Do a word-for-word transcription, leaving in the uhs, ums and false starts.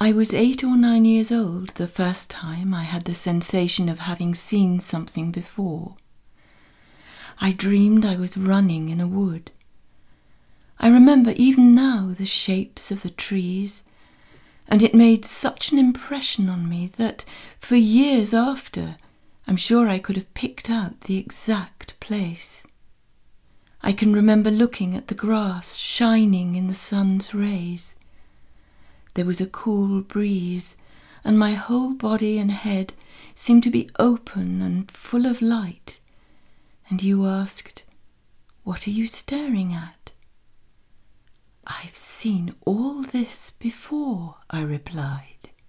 I was eight or nine years old the first time I had the sensation of having seen something before. I dreamed I was running in a wood. I remember even now the shapes of the trees, and it made such an impression on me that for years after I'm sure I could have picked out the exact place. I can remember looking at the grass shining in the sun's rays. There was a cool breeze, and my whole body and head seemed to be open and full of light. And you asked, "What are you staring at?" "I've seen all this before," I replied.